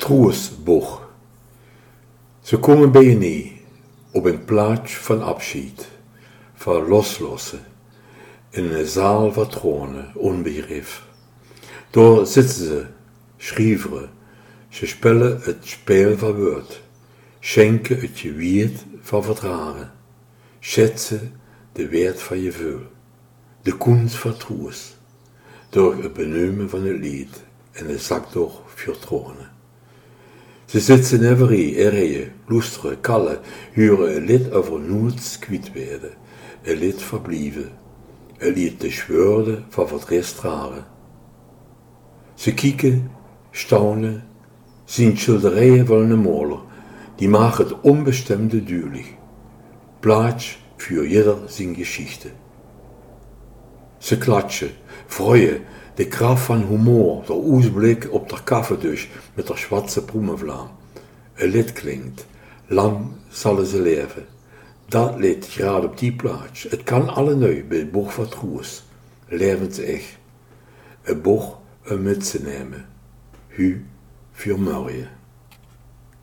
Troostboeg. Ze komen bij je neer, op een plaats van afscheid, van loslossen, in een zaal van tronen, onbegrip. Daar zitten ze, schrijven, ze spelen het spel van woord, schenken het je wierd van vertragen, schätzen de waard van je veul, de kunst van troost, door het benoemen van het lied en de zakdoog voor tronen. Ze zitten in rijen, luisteren, kallen, huren een lied over noods kwijt werden, een lied verblieven, een lied te schworden van verdriet traren. Ze kijken, staunen, zien schilderijen van een moler, die maken het onbestemde duidelijk. Plaats voor jeder zijn geschichte. Ze klatschen, freuen, de kracht van humor, de oesblik op de kaffeedus met de schwarze proemenvlaam. Een lied klinkt, lang zullen ze leven. Dat lied gerade op die plaats, het kan alle nu bij het boeg van Troes, levensecht. Een boeg om met te nemen, hu voor morgen.